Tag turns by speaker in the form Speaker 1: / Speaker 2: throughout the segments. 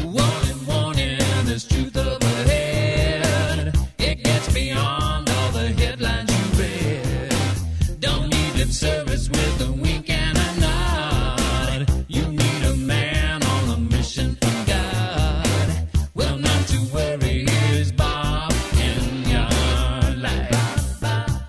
Speaker 1: Warning, warning, there's truth up ahead. It gets beyond all the headlines you read. Don't need lip service with a wink and a nod. You need a man on a mission from God. Well, not to worry, here's Bob in your life.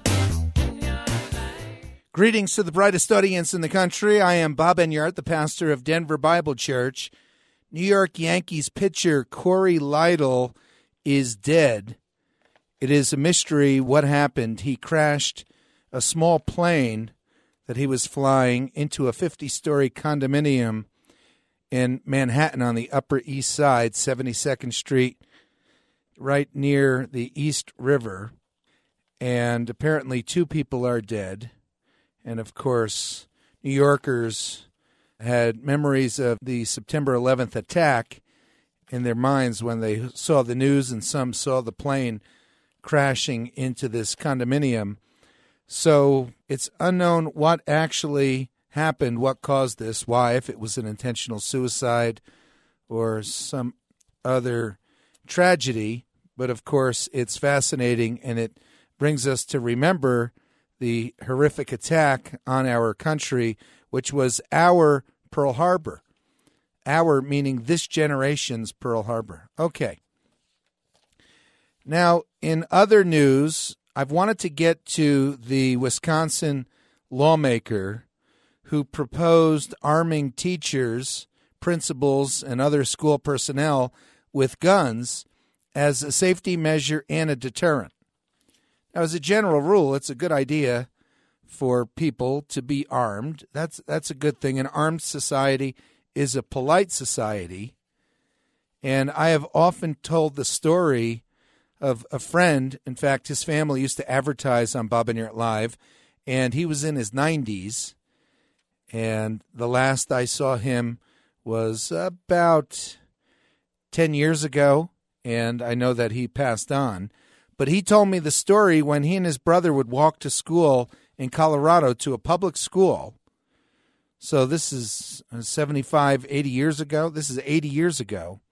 Speaker 2: Greetings to the brightest audience in the country. I am Bob Enyart, the pastor of Denver Bible Church. New York Yankees pitcher Corey Lidle is dead. It is a mystery what happened. He crashed a small plane that he was flying into a 50-story condominium in Manhattan on the Upper East Side, 72nd Street, right near the East River. And apparently 2 people are dead. And, of course, New Yorkers had memories of the September 11th attack in their minds when they saw the news, and some saw the plane crashing into this condominium. So it's unknown what actually happened, what caused this, why, if it was an intentional suicide or some other tragedy. But, of course, it's fascinating, and it brings us to remember the horrific attack on our country, which was our Pearl Harbor. Our meaning this generation's Pearl Harbor. Okay. Now, in other news, I've wanted to get to the Wisconsin lawmaker who proposed arming teachers, principals, and other school personnel with guns as a safety measure and a deterrent. Now, as a general rule, it's a good idea for people to be armed. That's a good thing. An armed society is a polite society. And I have often told the story of a friend. In fact, his family used to advertise on Bob Enyart Live, and he was in his 90s. And the last I saw him was about 10 years ago, and I know that he passed on. But he told me the story when he and his brother would walk to school in Colorado, to a public school. So this is 75, 80 years ago. This is 80 years ago.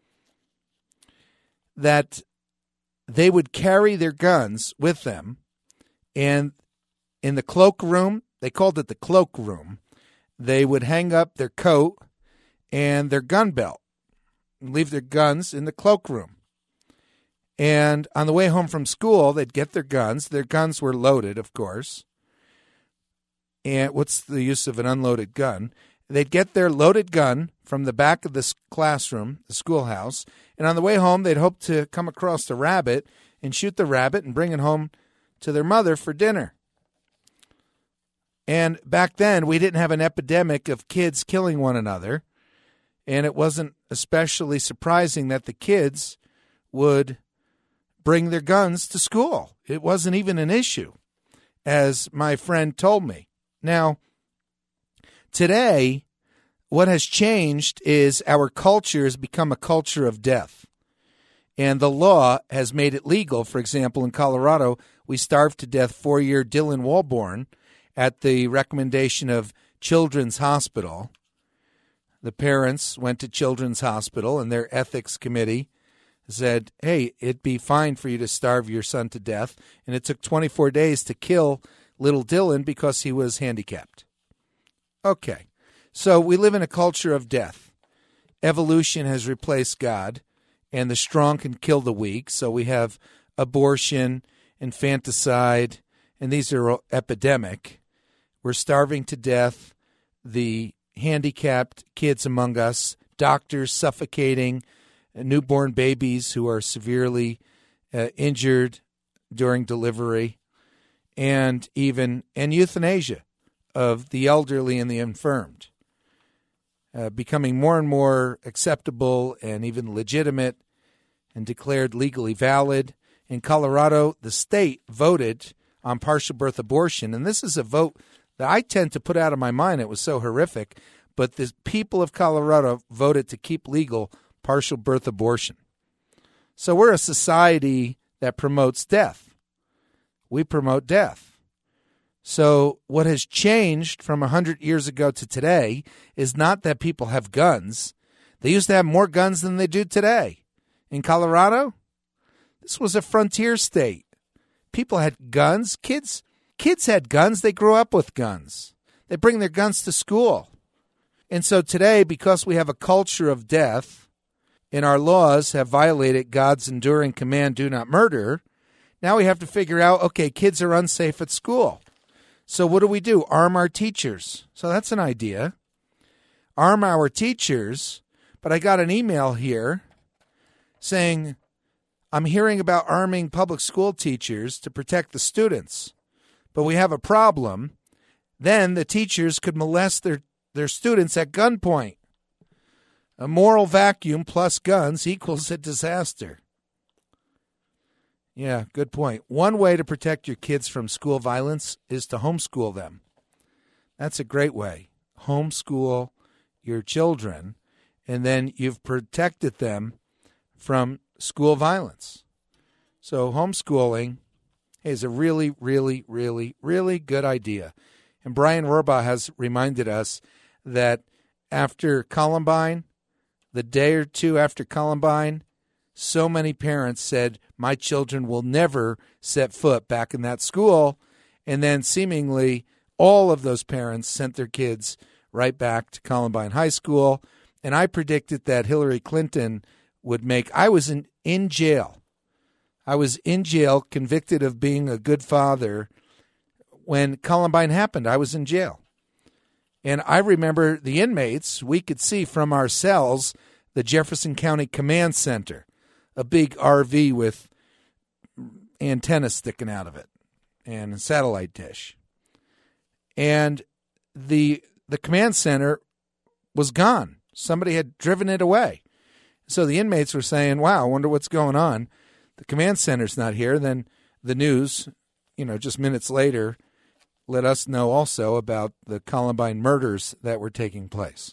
Speaker 2: That they would carry their guns with them. And in the cloakroom, they called it the cloakroom, they would hang up their coat and their gun belt and leave their guns in the cloakroom. And on the way home from school, they'd get their guns. Their guns were loaded, of course. And what's the use of an unloaded gun? They'd get their loaded gun from the back of this classroom, the schoolhouse, and on the way home, they'd hope to come across a rabbit and shoot the rabbit and bring it home to their mother for dinner. And back then, we didn't have an epidemic of kids killing one another, and it wasn't especially surprising that the kids would bring their guns to school. It wasn't even an issue, as my friend told me. Now, today, what has changed is our culture has become a culture of death. And the law has made it legal. For example, in Colorado, we starved to death 4-year Dylan Walborn at the recommendation of Children's Hospital. The parents went to Children's Hospital, and their ethics committee said, hey, it'd be fine for you to starve your son to death. And it took 24 days to kill little Dylan because he was handicapped. Okay, so we live in a culture of death. Evolution has replaced God, and the strong can kill the weak. So we have abortion, infanticide, and these are epidemic. We're starving to death. The handicapped kids among us, doctors suffocating newborn babies who are severely injured during delivery, and euthanasia of the elderly and the infirmed, becoming more and more acceptable and even legitimate and declared legally valid. In Colorado, the state voted on partial birth abortion, and this is a vote that I tend to put out of my mind. It was so horrific, but the people of Colorado voted to keep legal partial birth abortion. So we're a society that promotes death. We promote death. So what has changed from 100 years ago to today is not that people have guns. They used to have more guns than they do today. In Colorado, this was a frontier state. People had guns. Kids had guns. They grew up with guns. They bring their guns to school. And so today, because we have a culture of death and our laws have violated God's enduring command, do not murder, now we have to figure out, okay, kids are unsafe at school. So what do? Arm our teachers. So that's an idea. Arm our teachers. But I got an email here saying, I'm hearing about arming public school teachers to protect the students. But we have a problem. Then the teachers could molest their students at gunpoint. A moral vacuum plus guns equals a disaster. Yeah, good point. One way to protect your kids from school violence is to homeschool them. That's a great way. Homeschool your children, and then you've protected them from school violence. So homeschooling is a really, really, really, really good idea. And Brian Rohrbaugh has reminded us that after Columbine, the day or two after Columbine, so many parents said, my children will never set foot back in that school. And then seemingly all of those parents sent their kids right back to Columbine High School. And I predicted that Hillary Clinton would make, I was in jail. I was in jail, convicted of being a good father. When Columbine happened, I was in jail. And I remember the inmates, we could see from our cells the Jefferson County Command Center, a big RV with antennas sticking out of it and a satellite dish. And the command center was gone. Somebody had driven it away. So the inmates were saying, wow, I wonder what's going on. The command center's not here. Then the news, just minutes later, let us know also about the Columbine murders that were taking place.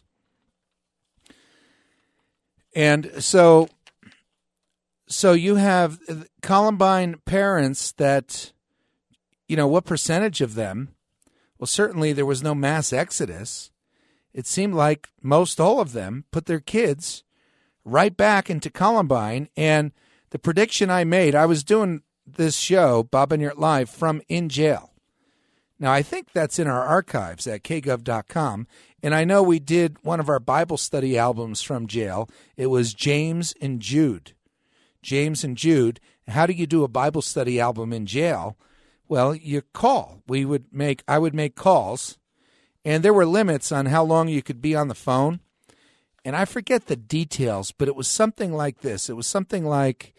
Speaker 2: And so you have Columbine parents that, what percentage of them? Well, certainly there was no mass exodus. It seemed like most all of them put their kids right back into Columbine. And the prediction I made, I was doing this show, Bob Enyart Live, from in jail. Now, I think that's in our archives at kgov.com. And I know we did one of our Bible study albums from jail. It was James and Jude. James and Jude. How do you do a Bible study album in jail? Well, you call. I would make calls, and there were limits on how long you could be on the phone. And I forget the details, but it was something like this. It was something like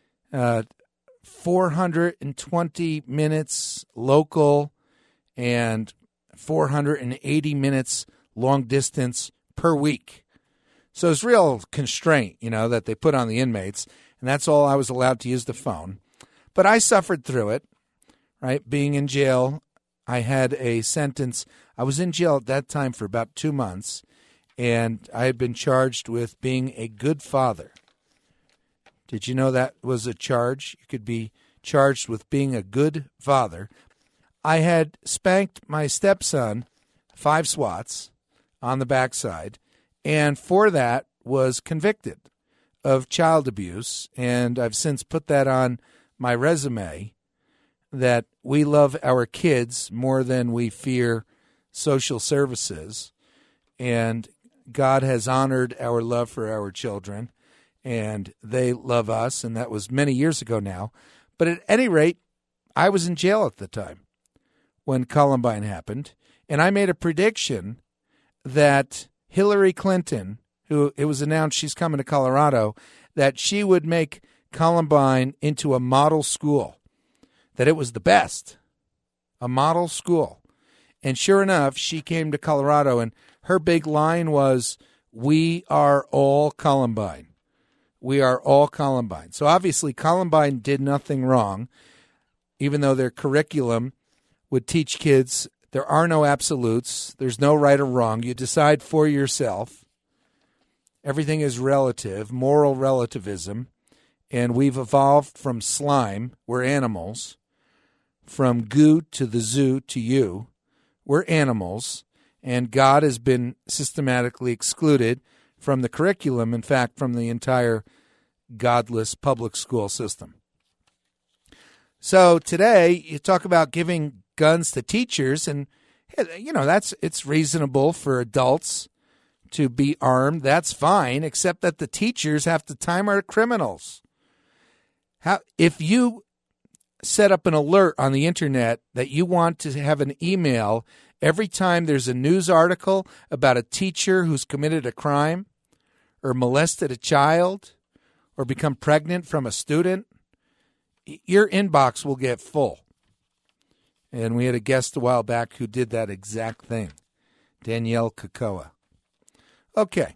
Speaker 2: 420 minutes local and 480 minutes long distance per week. So it's real constraint, that they put on the inmates. And that's all I was allowed to use the phone. But I suffered through it, right? Being in jail, I had a sentence. I was in jail at that time for about 2 months, and I had been charged with being a good father. Did you know that was a charge? You could be charged with being a good father. I had spanked my stepson 5 swats on the backside, and for that was convicted of child abuse, and I've since put that on my resume that we love our kids more than we fear social services, and God has honored our love for our children, and they love us, and that was many years ago now. But at any rate, I was in jail at the time when Columbine happened, and I made a prediction that Hillary Clinton, who it was announced she's coming to Colorado, that she would make Columbine into a model school, that it was the best, a model school. And sure enough, she came to Colorado, and her big line was, we are all Columbine. We are all Columbine. So obviously Columbine did nothing wrong, even though their curriculum would teach kids there are no absolutes, there's no right or wrong, you decide for yourself. Everything is relative, moral relativism, and we've evolved from slime, we're animals, from goo to the zoo to you, we're animals, and God has been systematically excluded from the curriculum, in fact, from the entire godless public school system. So today, you talk about giving guns to teachers, and it's reasonable for adults to be armed. That's fine, except that the teachers have to time our criminals. If you set up an alert on the internet that you want to have an email every time there's a news article about a teacher who's committed a crime or molested a child or become pregnant from a student, your inbox will get full. And we had a guest a while back who did that exact thing, Danielle Kakoa. Okay.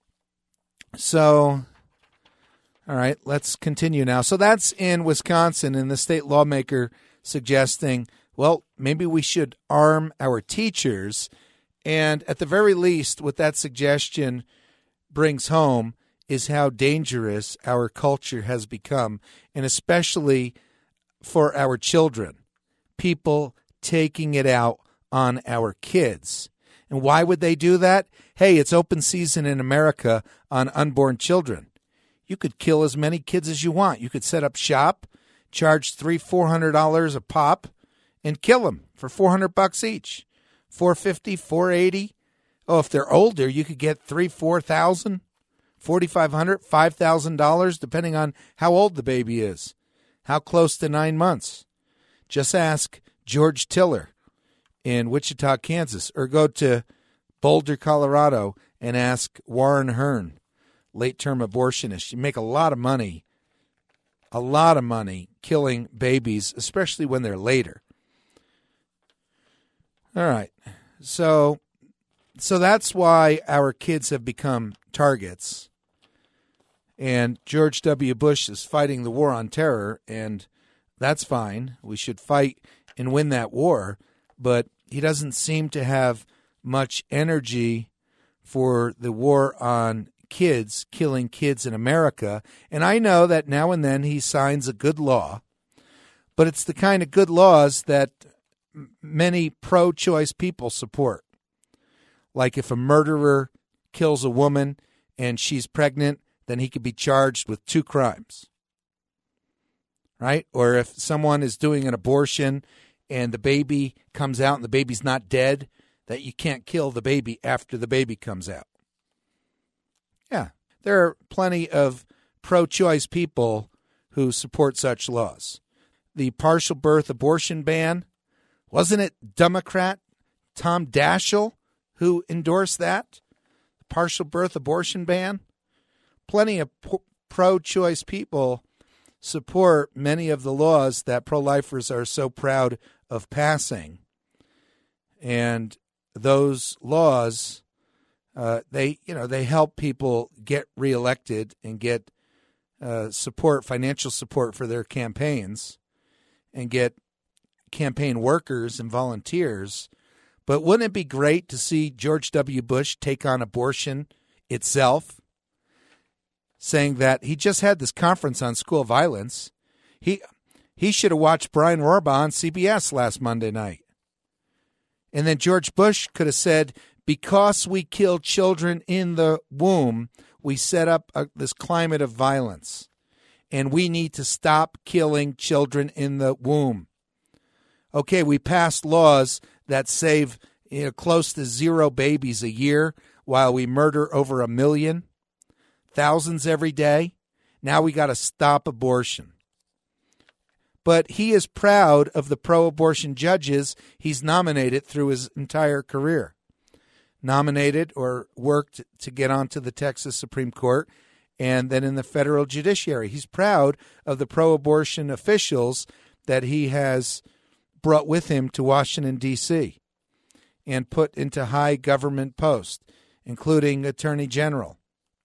Speaker 2: So, all right, let's continue now. So that's in Wisconsin, and the state lawmaker suggesting, well, maybe we should arm our teachers. And at the very least, what that suggestion brings home is how dangerous our culture has become, and especially for our children, people taking it out on our kids. And why would they do that? Hey, it's open season in America on unborn children. You could kill as many kids as you want. You could set up shop, charge $300-400 a pop, and kill them for $400 each. $450, $480. Oh, if they're older, you could get $3,000, $4,000, $4,500, $5,000, depending on how old the baby is, how close to 9 months. Just ask George Tiller in Wichita, Kansas, or go to Boulder, Colorado, and ask Warren Hearn, late-term abortionist. You make a lot of money killing babies, especially when they're later. All right, so that's why our kids have become targets. And George W. Bush is fighting the war on terror, and that's fine. We should fight and win that war, but he doesn't seem to have much energy for the war on kids, killing kids in America. And I know that now and then he signs a good law, but it's the kind of good laws that many pro-choice people support. Like if a murderer kills a woman and she's pregnant, then he could be charged with 2 crimes. Right? Or if someone is doing an abortion and the baby comes out and the baby's not dead, that you can't kill the baby after the baby comes out. Yeah, there are plenty of pro-choice people who support such laws. The partial birth abortion ban, wasn't it Democrat Tom Daschle who endorsed that? The partial birth abortion ban? Plenty of pro-choice people support many of the laws that pro-lifers are so proud of passing. And those laws, they help people get reelected and get financial support for their campaigns, and get campaign workers and volunteers. But wouldn't it be great to see George W. Bush take on abortion itself, saying that he just had this conference on school violence. He should have watched Brian Rohrbaugh on CBS last Monday night. And then George Bush could have said, because we kill children in the womb, we set up this climate of violence. And we need to stop killing children in the womb. Okay, we passed laws that save close to 0 babies a year while we murder over 1 million. Thousands every day. Now we got to stop abortion. But he is proud of the pro-abortion judges he's nominated through his entire career. Nominated or worked to get onto the Texas Supreme Court and then in the federal judiciary. He's proud of the pro-abortion officials that he has brought with him to Washington, D.C. and put into high government posts, including Attorney General.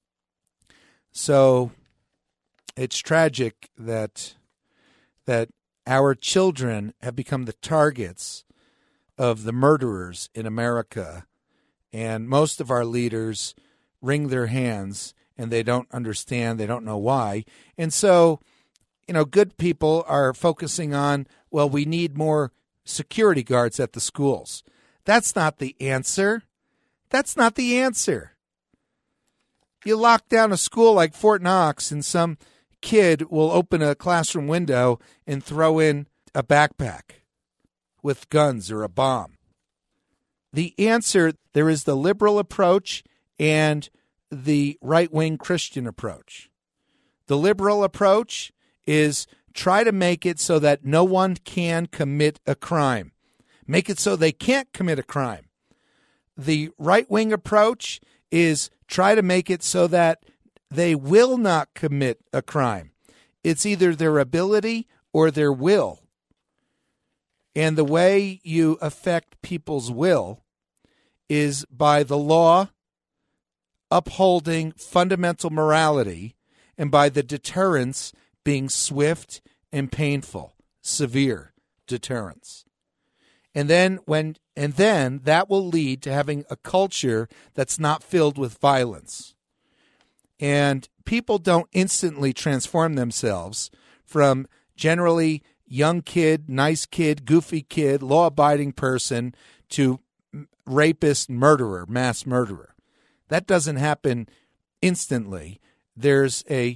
Speaker 2: So it's tragic that our children have become the targets of the murderers in America, and most of our leaders wring their hands and they don't understand, they don't know why. And so, good people are focusing on, well, we need more security guards at the schools. That's not the answer. That's not the answer. You lock down a school like Fort Knox, and some kid will open a classroom window and throw in a backpack with guns or a bomb. The answer, there is the liberal approach and the right-wing Christian approach. The liberal approach is try to make it so that no one can commit a crime. Make it so they can't commit a crime. The right-wing approach is try to make it so that they will not commit a crime. It's either their ability or their will. And the way you affect people's will is by the law upholding fundamental morality and by the deterrence being swift and painful, severe deterrence. And then that will lead to having a culture that's not filled with violence. And people don't instantly transform themselves from generally young kid, nice kid, goofy kid, law-abiding person to rapist, murderer, mass murderer. That doesn't happen instantly. There is a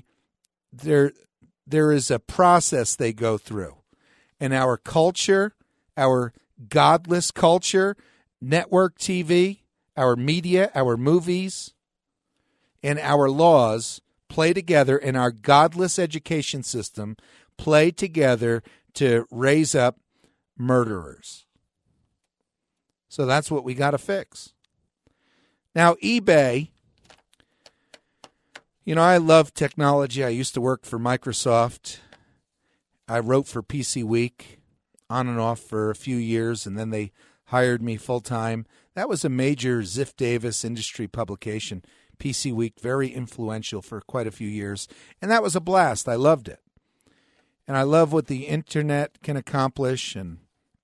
Speaker 2: process they go through. And our culture, our godless culture, network TV, our media, our movies, and our laws play together, and our godless education system play together to raise up murderers. So that's what we got to fix. Now, eBay, I love technology. I used to work for Microsoft. I wrote for PC Week on and off for a few years, and then they hired me full-time. That was a major Ziff Davis industry publication, PC Week, very influential for quite a few years. And that was a blast. I loved it. And I love what the Internet can accomplish, and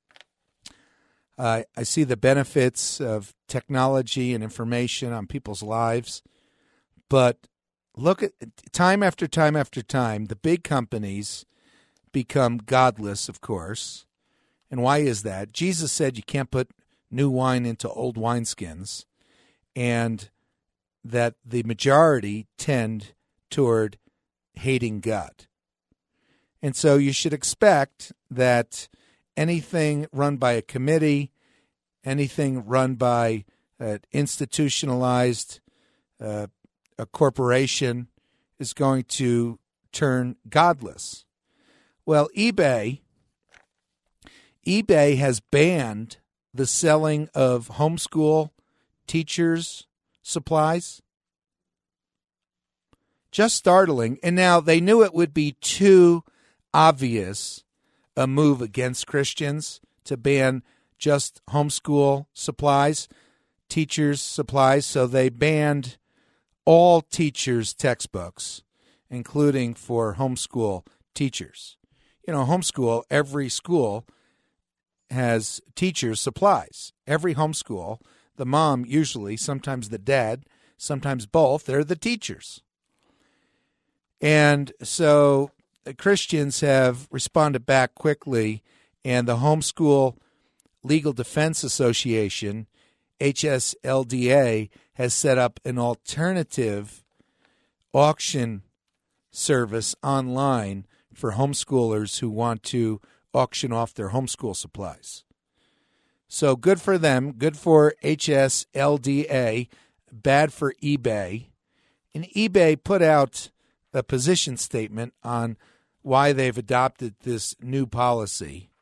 Speaker 2: I see the benefits of technology and information on people's lives. But look at time after time after time, the big companies become godless, of course. And why is that? Jesus said you can't put new wine into old wineskins, and that the majority tend toward hating God. And so you should expect that anything run by a committee, anything run by an institutionalized a corporation is going to turn godless. Well, eBay has banned the selling of homeschool teachers' supplies. Just startling. And now they knew it would be too obvious a move against Christians to ban just homeschool supplies, teachers' supplies. So they banned all teachers' textbooks, including for homeschool teachers. Homeschool, every school has teachers' supplies. Every homeschool, the mom usually, sometimes the dad, sometimes both, they're the teachers. And so Christians have responded back quickly, and the Homeschool Legal Defense Association, HSLDA, has set up an alternative auction service online for homeschoolers who want to auction off their homeschool supplies. So good for them, good for HSLDA, bad for eBay. And eBay put out a position statement on why they've adopted this new policy.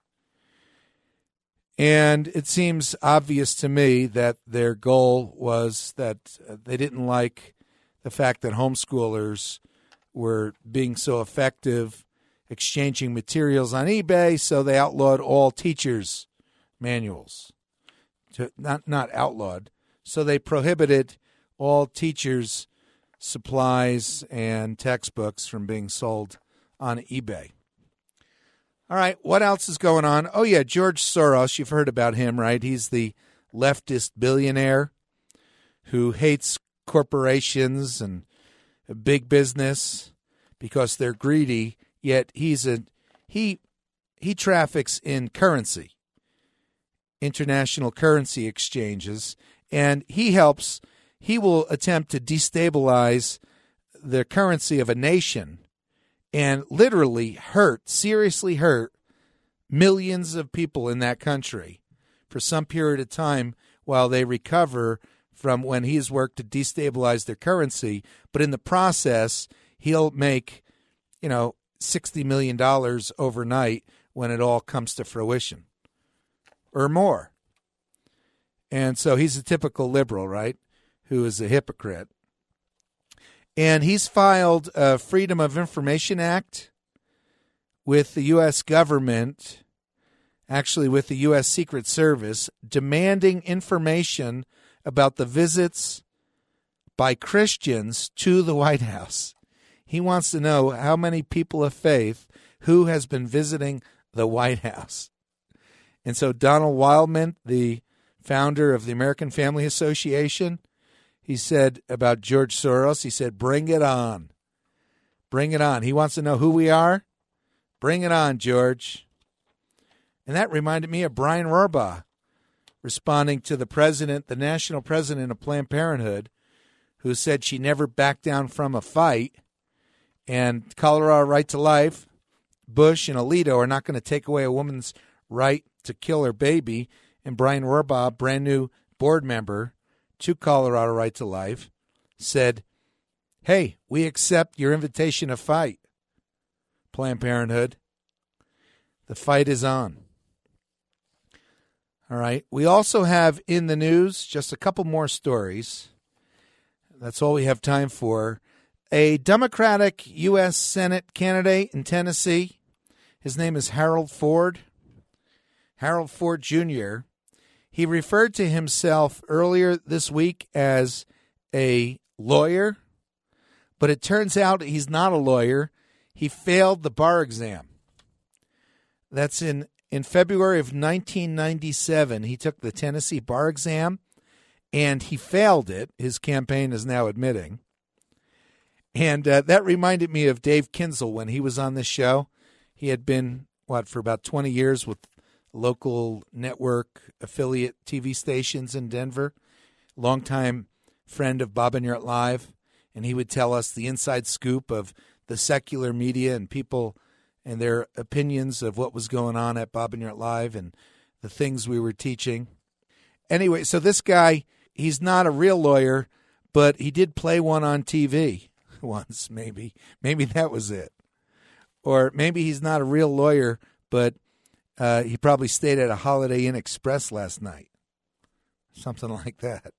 Speaker 2: And it seems obvious to me that their goal was that they didn't like the fact that homeschoolers were being so effective exchanging materials on eBay, so they outlawed all teachers' manuals. Not outlawed. So they prohibited all teachers' supplies and textbooks from being sold on eBay. All right, what else is going on? Oh, yeah, George Soros, you've heard about him, right? He's the leftist billionaire who hates corporations and big business because they're greedy, yet he traffics in currency, international currency exchanges, and he helps he will attempt to destabilize the currency of a nation and literally seriously hurt millions of people in that country for some period of time while they recover from when he's worked to destabilize their currency. But in the process, he'll make, $60 million overnight when it all comes to fruition or more. And so he's a typical liberal, right, who is a hypocrite. And he's filed a Freedom of Information Act with the U.S. government, actually with the U.S. Secret Service, demanding information about the visits by Christians to the White House. He wants to know how many people of faith who has been visiting the White House. And so Donald Wildman, the founder of the American Family Association, he said about George Soros, he said, bring it on. Bring it on. He wants to know who we are. Bring it on, George. And that reminded me of Brian Rohrbaugh responding to the president, the national president of Planned Parenthood, who said she never backed down from a fight. And Colorado Right to Life, Bush and Alito are not going to take away a woman's right to kill her baby. And Brian Rohrbaugh, brand new board member to Colorado Right to Life, said, hey, we accept your invitation to fight, Planned Parenthood. The fight is on. All right. We also have in the news just a couple more stories. That's all we have time for. A Democratic U.S. Senate candidate in Tennessee, his name is Harold Ford. Harold Ford Jr., he referred to himself earlier this week as a lawyer, but it turns out he's not a lawyer. He failed the bar exam. That's in February of 1997. He took the Tennessee bar exam, and he failed it. His campaign is now admitting. And that reminded me of Dave Kinzel when he was on this show. He had been, for about 20 years with local network affiliate TV stations in Denver. Longtime friend of Bob and You're Live. And he would tell us the inside scoop of the secular media and people and their opinions of what was going on at Bob and You're Live and the things we were teaching. Anyway, so this guy, he's not a real lawyer, but he did play one on TV once, maybe. Maybe that was it. Or maybe he's not a real lawyer, but he probably stayed at a Holiday Inn Express last night. Something like that.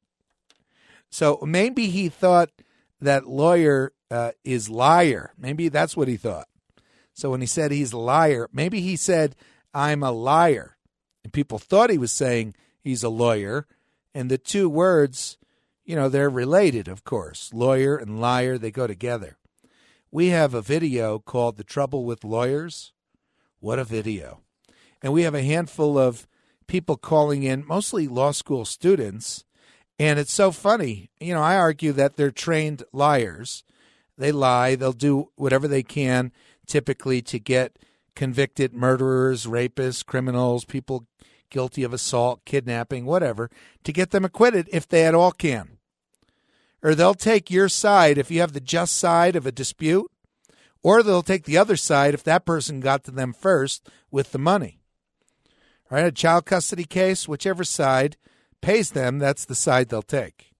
Speaker 2: So maybe he thought that lawyer is liar. Maybe that's what he thought. So when he said he's a liar, maybe he said, I'm a liar. And people thought he was saying he's a lawyer. And the two words, they're related, of course. Lawyer and liar, they go together. We have a video called The Trouble with Lawyers. What a video. And we have a handful of people calling in, mostly law school students. And it's so funny. I argue that they're trained liars. They lie. They'll do whatever they can, typically to get convicted murderers, rapists, criminals, people guilty of assault, kidnapping, whatever, to get them acquitted if they at all can. Or they'll take your side if you have the just side of a dispute, or they'll take the other side if that person got to them first with the money. All right, a child custody case, whichever side pays them, that's the side they'll take.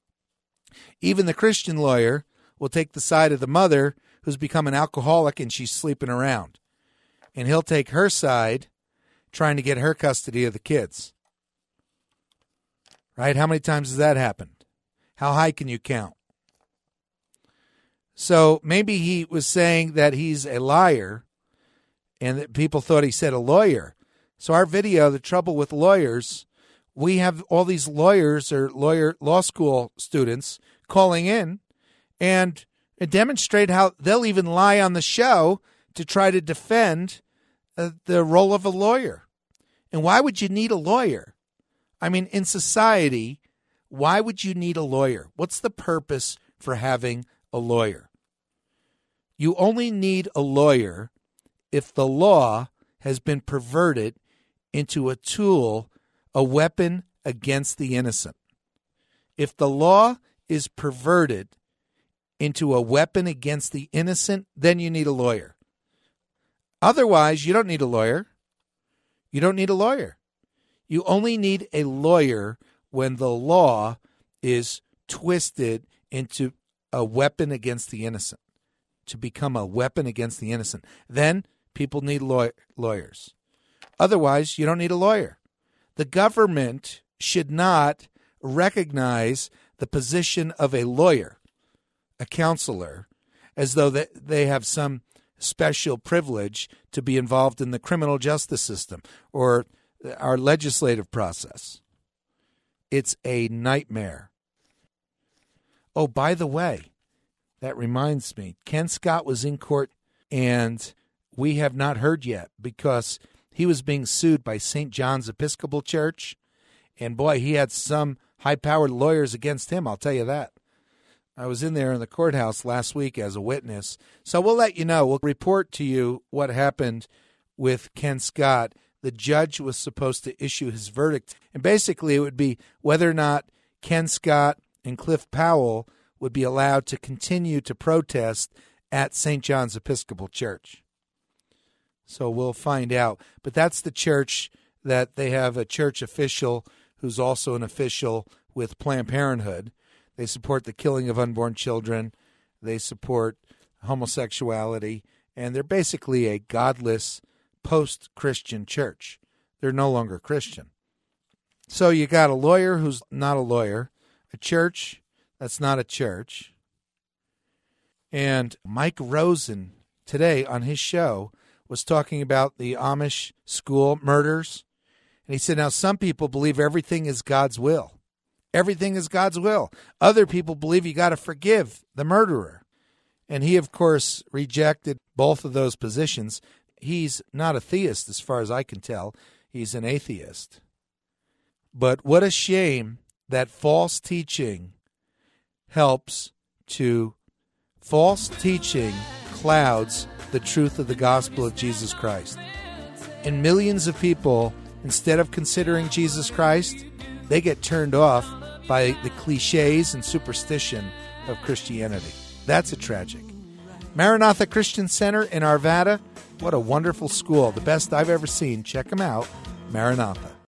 Speaker 2: Even the Christian lawyer will take the side of the mother who's become an alcoholic and she's sleeping around. And he'll take her side trying to get her custody of the kids. Right? How many times has that happened? How high can you count? So maybe he was saying that he's a liar and that people thought he said a lawyer. So our video, The Trouble with Lawyers, we have all these lawyers or law school students calling in and demonstrate how they'll even lie on the show to try to defend the role of a lawyer. And why would you need a lawyer? I mean, in society, why would you need a lawyer? What's the purpose for having a lawyer? You only need a lawyer if the law has been perverted into a tool, a weapon against the innocent. If the law is perverted into a weapon against the innocent, then you need a lawyer. Otherwise, you don't need a lawyer. You don't need a lawyer. You only need a lawyer when the law is twisted into a weapon against the innocent, to become a weapon against the innocent. Then people need lawyers. Otherwise, you don't need a lawyer. The government should not recognize the position of a lawyer, a counselor, as though they have some special privilege to be involved in the criminal justice system or our legislative process. It's a nightmare. Oh, by the way, that reminds me, Ken Scott was in court, and we have not heard yet because he was being sued by St. John's Episcopal Church, and boy, he had some high-powered lawyers against him, I'll tell you that. I was in there in the courthouse last week as a witness, so we'll let you know. We'll report to you what happened with Ken Scott. The judge was supposed to issue his verdict, and basically it would be whether or not Ken Scott and Cliff Powell would be allowed to continue to protest at St. John's Episcopal Church. So we'll find out. But that's the church that they have a church official who's also an official with Planned Parenthood. They support the killing of unborn children. They support homosexuality. And they're basically a godless post-Christian church. They're no longer Christian. So you got a lawyer who's not a lawyer, a church that's not a church. And Mike Rosen today on his show was talking about the Amish school murders. And he said, now some people believe everything is God's will. Everything is God's will. Other people believe you got to forgive the murderer. And he, of course, rejected both of those positions. He's not a theist as far as I can tell. He's an atheist. But what a shame that false teaching clouds the truth of the gospel of Jesus Christ. And millions of people, instead of considering Jesus Christ, they get turned off by the cliches and superstition of Christianity. That's a tragic. Maranatha Christian Center in Arvada, what a wonderful school. The best I've ever seen. Check them out, Maranatha.